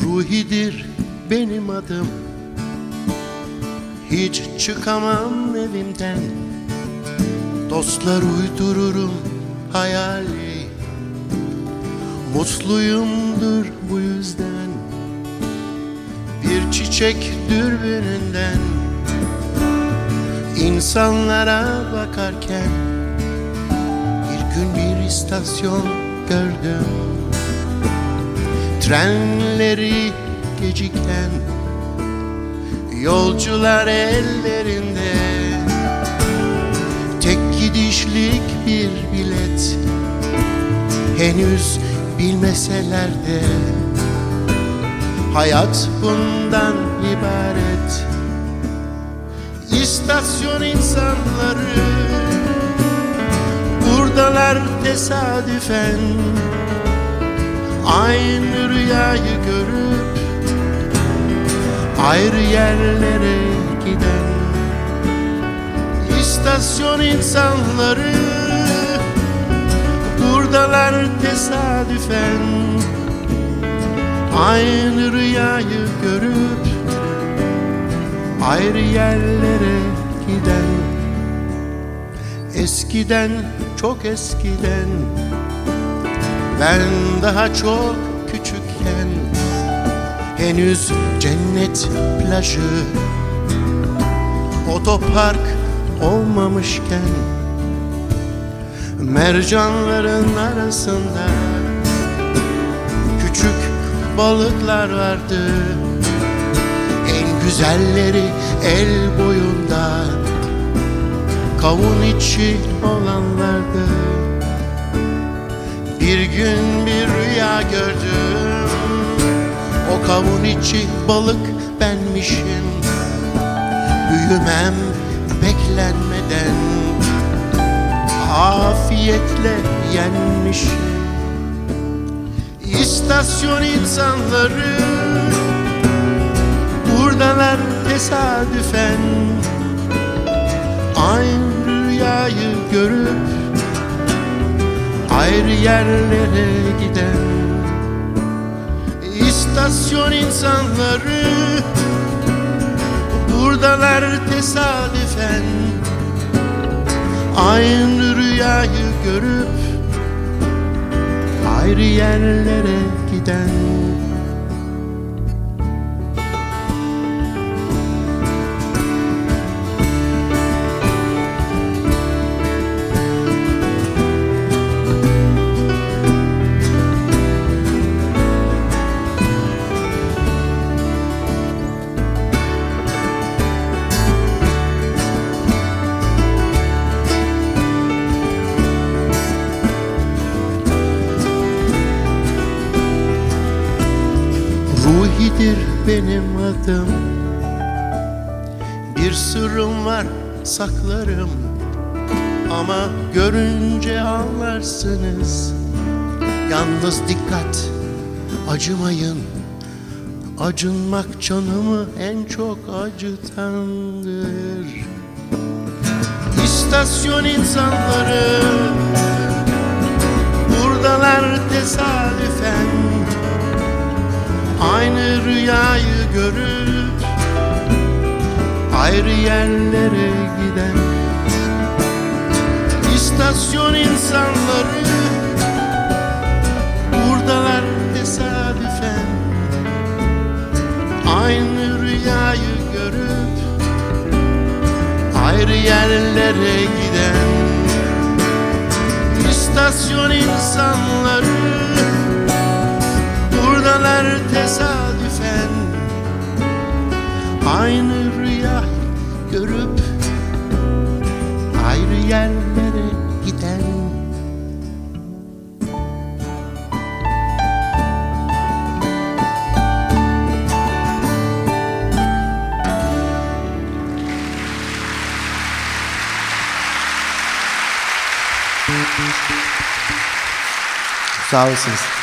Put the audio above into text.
Ruhidir benim adım, hiç çıkamam evimden. Dostlar uydururum hayali, mutluyumdur bu yüzden. Bir çiçek dürbününden insanlara bakarken bir gün bir istasyon gördüm. Trenleri geciken, yolcular ellerinde tek gidişlik bir bilet. Henüz bilmeseler de hayat bundan ibaret. İstasyon insanları buradalar tesadüfen, aynı rüyayı görüp ayrı yerlere giden. İstasyon insanları buradalar tesadüfen, aynı rüyayı görüp ayrı yerlere giden. Eskiden, çok eskiden, ben daha çok küçükken, henüz cennet plajı, otopark olmamışken, mercanların arasında küçük balıklar vardı. En güzelleri el boyunda, kavun içi olanlardı. Bir gün bir rüya gördüm, o kavun içi balık benmişim. Büyümem beklenmeden afiyetle yenmişim. İstasyon insanları buradalar tesadüfen, aynı rüyayı görüp ayrı yerlere giden. İstasyon insanları buradalar tesadüfen, aynı rüyayı görüp ayrı yerlere giden. Ruhidir benim adım, bir sırrım var saklarım, ama görünce anlarsınız. Yalnız dikkat, acımayın, acınmak canımı en çok acıtandır. İstasyon insanları buradalar tesadüfen, aynı rüyayı görüp ayrı yerlere giden. İstasyon insanları buradalar tesadüfen, aynı rüyayı görüp ayrı yerlere giden. İstasyon insanları buradalar tesadüfen, aynı rüya görüp ayrı yerlere giden. Sağ olasınız.